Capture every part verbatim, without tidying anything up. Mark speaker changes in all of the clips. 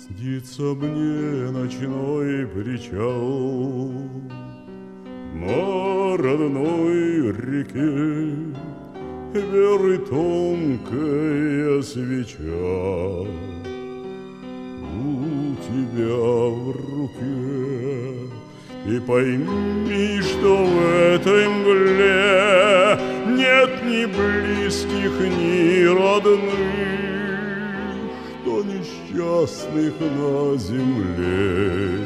Speaker 1: Снится мне ночной причал на родной реке, веры тонкая свеча у тебя в руке. И пойми, что в этой мгле нет ни близких, ни родных, что несчастных на земле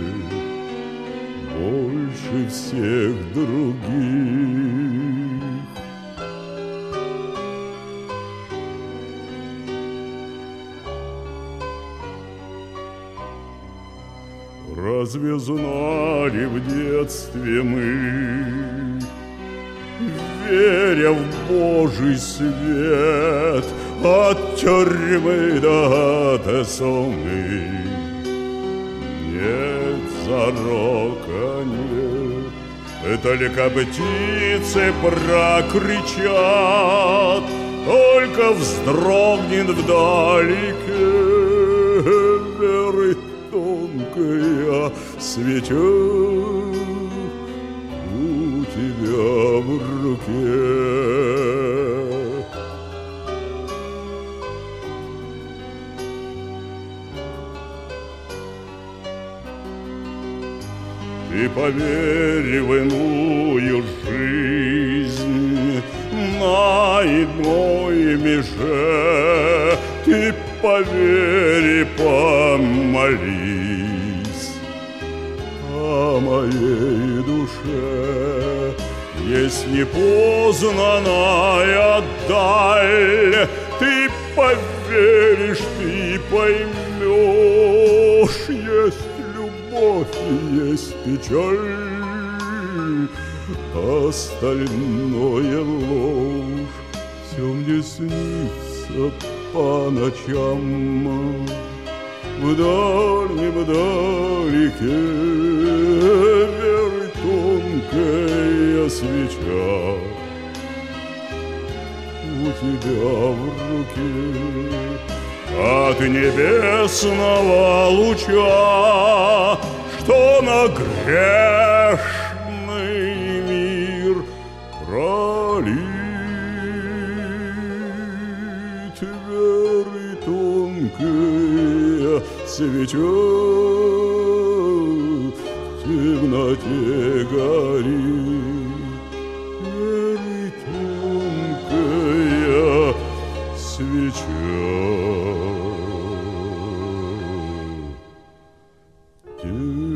Speaker 1: больше всех других. Разве знали в детстве мы, веря в Божий свет, от тюрьмы до тесоны нет зарока, нет, только птицы прокричат, только вздрогнет вдалеке веры тонкая свеча у тебя в руке. Ты поверь в иную жизнь на иной меже, ты поверь и помолись о моей душе. Есть непознанная даль, ты поверишь, ты поймешь. Есть любовь и есть печаль, остальное ложь. Все мне снится по ночам в дальнем далеке веры тонкая свеча у тебя в руке. От небесного луча, что на грешный мир пролит, веры тонкая свеча в темноте горит, веры тонкая свеча.